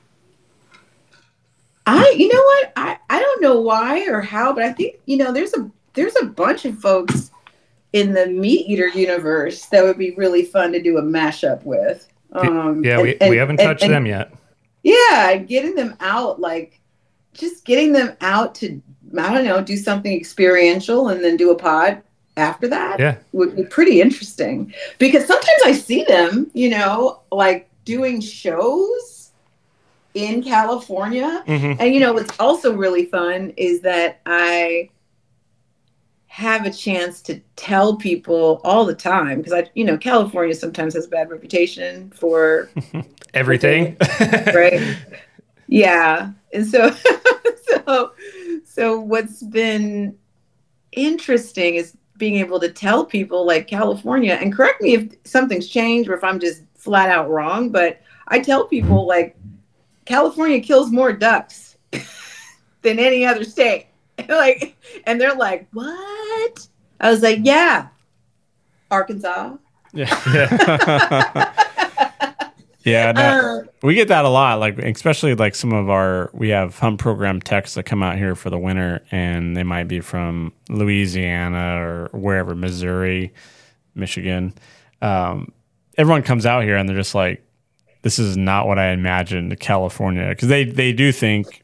I don't know why or how, but I think, there's a bunch of folks in the meat eater universe that would be really fun to do a mashup with. We haven't touched them yet. Yeah, getting them out, just getting them out to, I don't know, do something experiential and then do a pod after that would be pretty interesting. Because sometimes I see them, doing shows in California. Mm-hmm. And, what's also really fun is that I have a chance to tell people all the time, because California sometimes has a bad reputation for everything, right? Yeah. And so what's been interesting is being able to tell people California, and correct me if something's changed or if I'm just flat out wrong, but I tell people California kills more ducks than any other state. And they're like, what? I was like, yeah, Arkansas. Yeah. Yeah, no, we get that a lot. Especially some of we have hunt program techs that come out here for the winter, and they might be from Louisiana or wherever, Missouri, Michigan. Everyone comes out here and they're just like, this is not what I imagined California, because they do think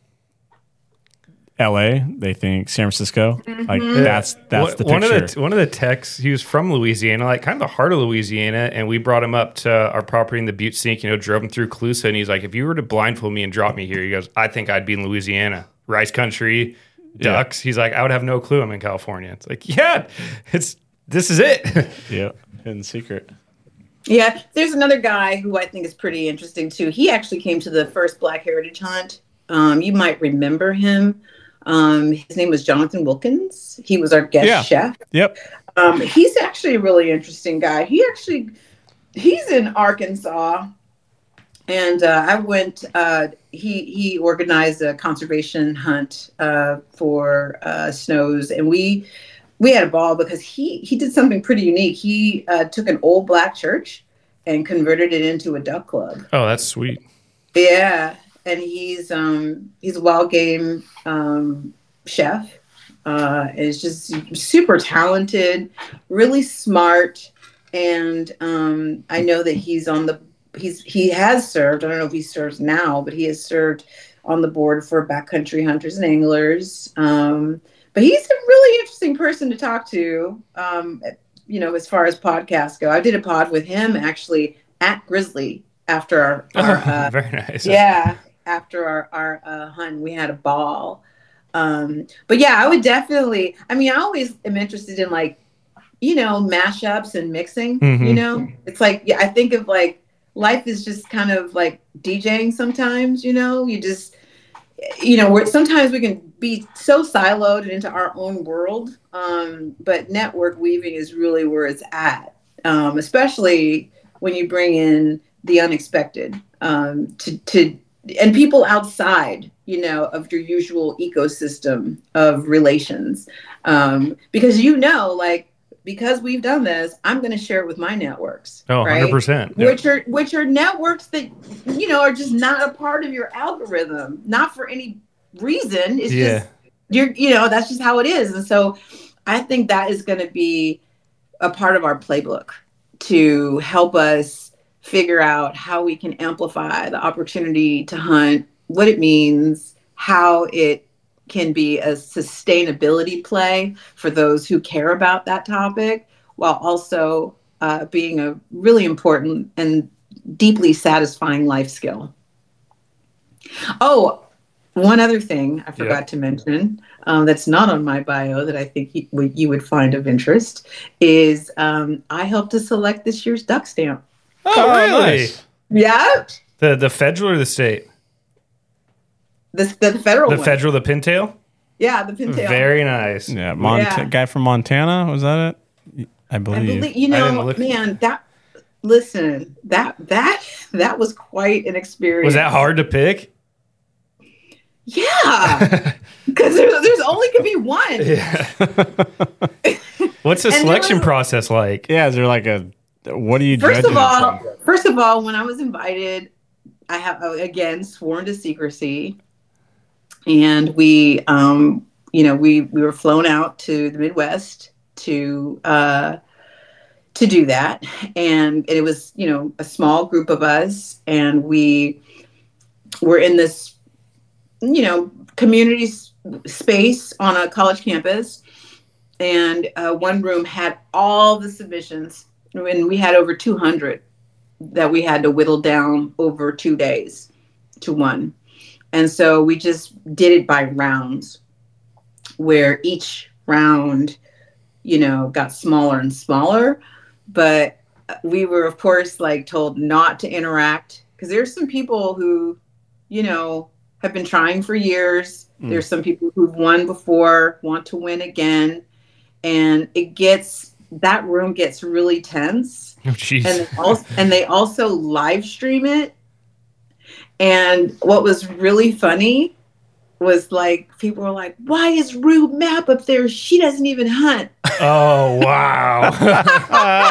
LA, they think San Francisco. Mm-hmm. That's the picture. One of the techs, he was from Louisiana, kind of the heart of Louisiana, and we brought him up to our property in the Butte Sink, drove him through Calusa, and he's like, if you were to blindfold me and drop me here, he goes, I think I'd be in Louisiana. Rice country, ducks. Yeah. He's like, I would have no clue I'm in California. It's like, this is it. Yeah, hidden secret. Yeah, there's another guy who I think is pretty interesting too. He actually came to the first Black Heritage Hunt. You might remember him. His name was Jonathan Wilkins. He was our guest chef. Yep. He's actually a really interesting guy. He's in Arkansas, and I went. He organized a conservation hunt for snows, and we had a ball because he did something pretty unique. He took an old black church and converted it into a duck club. Oh, that's sweet. Yeah. And he's a wild game chef. Is just super talented, really smart, and I know that he has served. I don't know if he serves now, but he has served on the board for Backcountry Hunters and Anglers. But but he's a really interesting person to talk to. As far as podcasts go, I did a pod with him actually at Grizzly after our very nice. Yeah, after our hunt, we had a ball. But yeah, I would definitely. I mean, I always am interested in like, mashups and mixing. Mm-hmm. It's like, yeah, I think of like life is just kind of like DJing sometimes. You just, sometimes we can be so siloed and into our own world. But network weaving is really where it's at, especially when you bring in the unexpected and people outside, of your usual ecosystem of relations. Because because we've done this, I'm going to share it with my networks. Oh, right? 100%. Which are networks that, are just not a part of your algorithm, not for any reason. It's just, that's just how it is. And so I think that is going to be a part of our playbook to help us figure out how we can amplify the opportunity to hunt, what it means, how it can be a sustainability play for those who care about that topic, while also being a really important and deeply satisfying life skill. Oh, one other thing I forgot to mention that's not on my bio that I think you would find of interest is I helped to select this year's duck stamp. Oh, really? Nice. Yeah. The federal or the state? The federal The one. federal, the pintail? Yeah, the pintail. Very nice. Yeah, guy from Montana, was that it? I believe. Man, that was quite an experience. Was that hard to pick? Yeah, because there's only could be one. Yeah. What's the selection process like? Yeah, is there like what do you First of all, when I was invited, I have again sworn to secrecy, and we were flown out to the Midwest to do that, and it was a small group of us, and we were in this community space on a college campus, and one room had all the submissions, and we had over 200 that we had to whittle down over 2 days to one. And so we just did it by rounds, where each round, got smaller and smaller. But we were, of course, told not to interact, because there's some people who, have been trying for years. There's some people who've won before, want to win again. And that room gets really tense. Oh, jeez. And they also live stream it. And what was really funny was people were like, why is Rue Map up there? She doesn't even hunt. Oh, wow.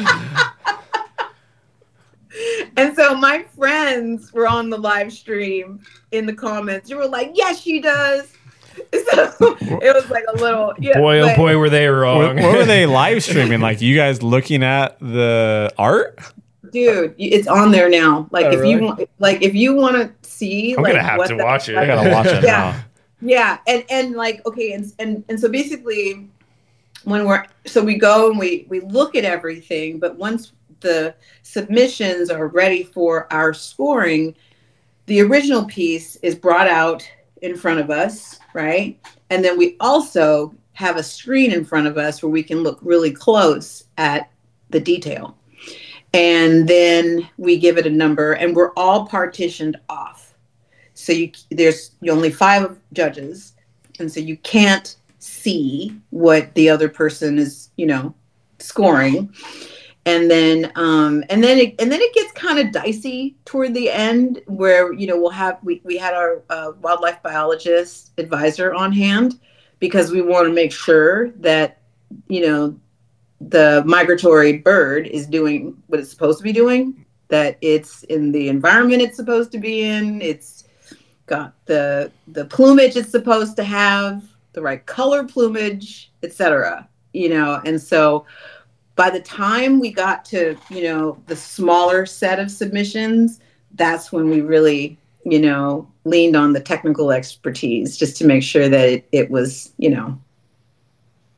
And so my friends were on the live stream in the comments. You were like, yes, she does. So it was like a little, boy, were they wrong. What were they live streaming? Like you guys looking at the art? Dude, it's on there now. If you want to see, I'm gonna have to watch it. I gotta watch it now. Yeah, and so basically, we go and we look at everything, but once the submissions are ready for our scoring, the original piece is brought out in front of us, right? And then we also have a screen in front of us where we can look really close at the detail. And then we give it a number, and we're all partitioned off. So there's only 5 judges, and so you can't see what the other person is, scoring. And then it gets kind of dicey toward the end, where we had our wildlife biologist advisor on hand, because we want to make sure that the migratory bird is doing what it's supposed to be doing, that it's in the environment it's supposed to be in, it's got the plumage it's supposed to have, the right color plumage, etc. And so by the time we got to, the smaller set of submissions, that's when we really, leaned on the technical expertise just to make sure that it was,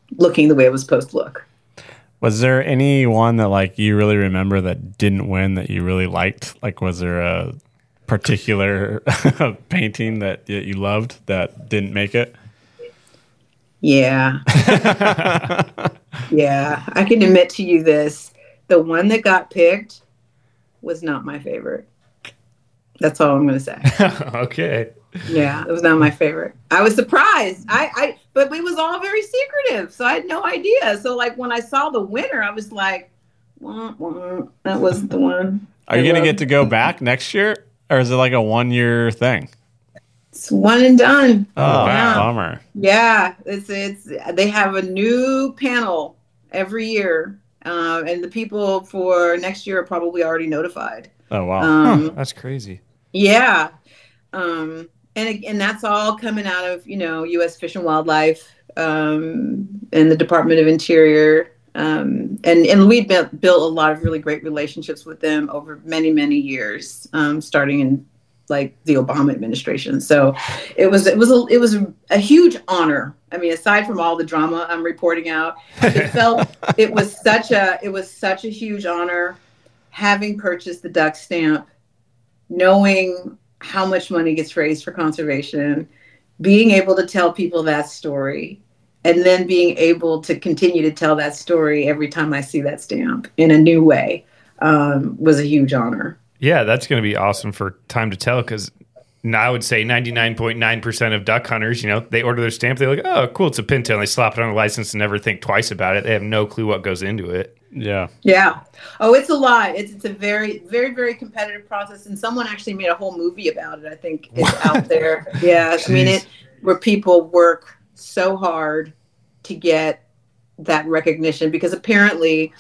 looking the way it was supposed to look. Was there any one that like you really remember that didn't win that you really liked? Like, was there a particular painting that you loved that didn't make it? Yeah. Yeah. I can admit to you this. The one that got picked was not my favorite. That's all I'm going to say. Okay. Yeah, it was not my favorite. I was surprised. But it was all very secretive, so I had no idea. So like when I saw the winner, I was like, that wasn't the one. Are you going to get to go back next year, or is it like a 1-year thing? It's one and done. Oh, wow. Bummer. Yeah, it's they have a new panel every year, and the people for next year are probably already notified. Oh wow, that's crazy. Yeah, and that's all coming out of U.S. Fish and Wildlife and the Department of Interior, and we built a lot of really great relationships with them over many years, starting in like the Obama administration. So it was a huge honor. I mean, aside from all the drama I'm reporting out, it was such a huge honor having purchased the duck stamp, knowing how much money gets raised for conservation, being able to tell people that story, and then being able to continue to tell that story every time I see that stamp in a new way, was a huge honor. Yeah, that's going to be awesome for time to tell, because I would say 99.9% of duck hunters, they order their stamp, they're like, oh, cool, it's a pintail, and they slap it on a license and never think twice about it. They have no clue what goes into it. Yeah. Yeah. Oh, it's a lot. It's a very, very, very competitive process, and someone actually made a whole movie about it. I think it's out there. Yeah. Jeez. I mean, where people work so hard to get that recognition, because apparently,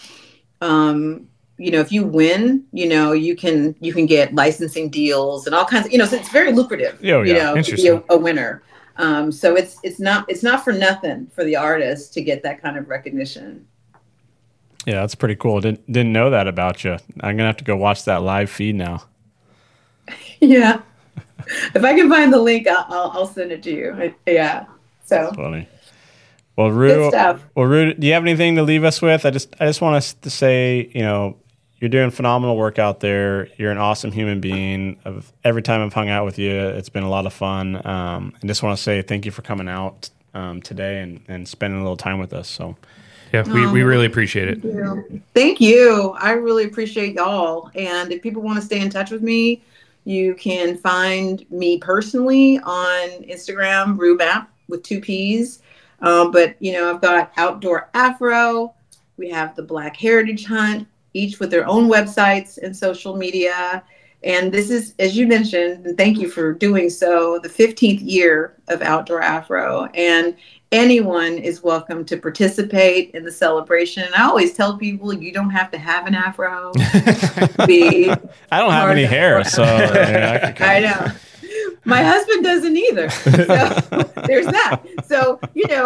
if you win, you can get licensing deals and all kinds of, so it's very lucrative, to be a winner. So it's not for nothing for the artist to get that kind of recognition. Yeah, that's pretty cool. Didn't know that about you. I'm gonna have to go watch that live feed now. Yeah, if I can find the link, I'll send it to you. Yeah, so that's funny. Well, Rue, do you have anything to leave us with? I just want us to say, you're doing phenomenal work out there. You're an awesome human being. Every time I've hung out with you, it's been a lot of fun. I just want to say thank you for coming out today and spending a little time with us. So. Yeah, we really appreciate it. Thank you. I really appreciate y'all. And if people want to stay in touch with me, you can find me personally on Instagram, RueMap with 2 P's. But, I've got Outdoor Afro. We have the Black Heritage Hunt, each with their own websites and social media. And this is, as you mentioned, and thank you for doing so, the 15th year of Outdoor Afro. And anyone is welcome to participate in the celebration. And I always tell people, you don't have to have an afro. I don't have any hair, so I know. My husband doesn't either. So there's that. So,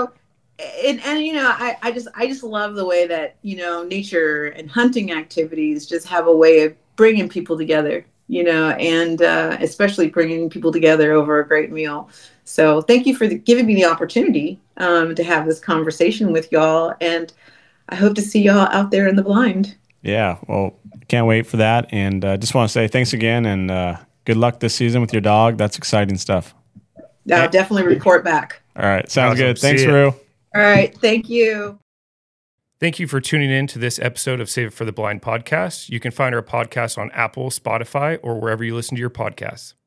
I just love the way that, nature and hunting activities just have a way of bringing people together, and especially bringing people together over a great meal. So thank you for giving me the opportunity to have this conversation with y'all. And I hope to see y'all out there in the blind. Yeah, well, can't wait for that. And just want to say thanks again, and good luck this season with your dog. That's exciting stuff. I'll definitely report back. All right, sounds awesome. good. Thanks, Rue. All right, thank you. Thank you for tuning in to this episode of Save It for the Blind podcast. You can find our podcast on Apple, Spotify, or wherever you listen to your podcasts.